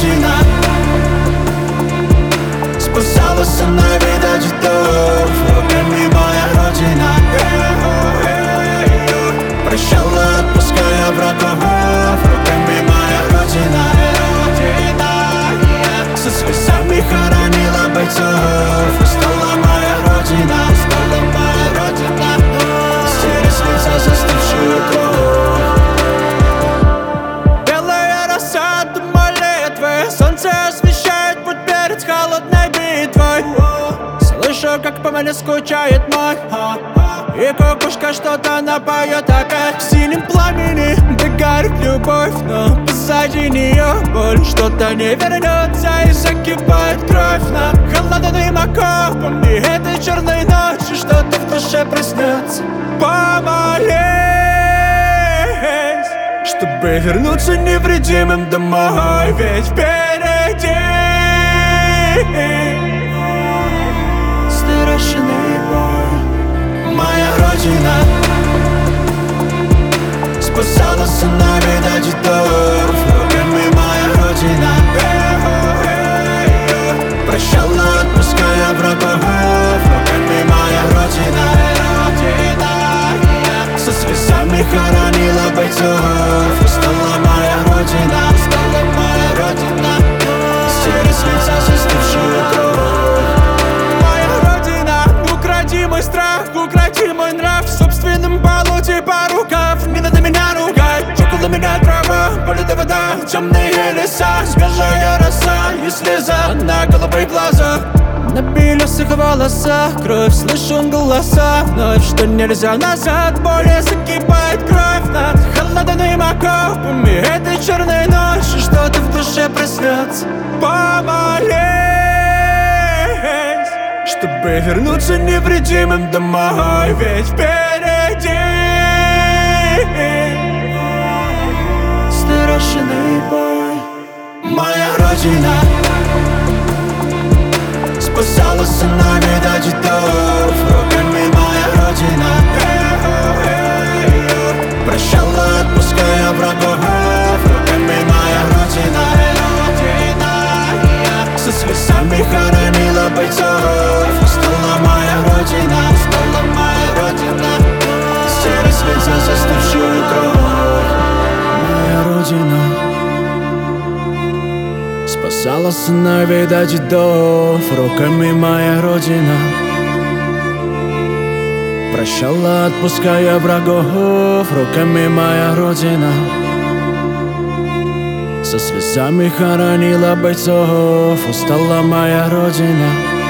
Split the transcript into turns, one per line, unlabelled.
родина. Спасала со мной, видать, ждов, руками моя родина. Прощала, отпуская врагов, руками моя родина. Со слезами хоронила бойцов, стала моя родина, стала моя родина. Через слеза застывшую кровь. Белая роса до молитвы, солнце освещает путь перед холодной битвой. Слышу, как по мне скучает мой, и кукушка что-то напоет опять. В синем пламени догорит любовь, но позади нее боль. Что-то не вернется и закипает кровь над холодным окопом. И этой черной ночью что-то в душе проснется. Помолись, чтобы вернуться невредимым домой, ведь впереди страшный бой. Моя родина спасала со мной, видать, ждов, руками моя родина. Прощала, отпуская врагов, руками моя родина. Со слезами хоронила бойцов, стала моя родина, стала моя родина. Через лица застывшую кровь. Моя родина, укради мой страх, укради мой нрав. В собственном болоте по рукав, не надо меня ругать. Около меня трава, полета вода, темные леса, свежая роса и слеза на голове и глазах. На белесых волосах кровь, слышу голоса вновь, что нельзя назад. Более закипает кровь над холодным окопом. И этой черной ночью что-то в душе проснется. Помолись, чтобы вернуться невредимым домой, ведь впереди страшный бой. Моя родина спасала со мной, видать, ждов, руками моя родина. Прощала, отпуская врагов, руками моя родина. Со слезами хоронила бойцов, стала моя родина, стала моя родина. Через слеза застывшую кровь. Моя родина спасала со мной, видать, ждов, руками моя родина. Прощала, отпуская врагов, руками моя родина. Со слезами хоронила бойцов, устала моя родина.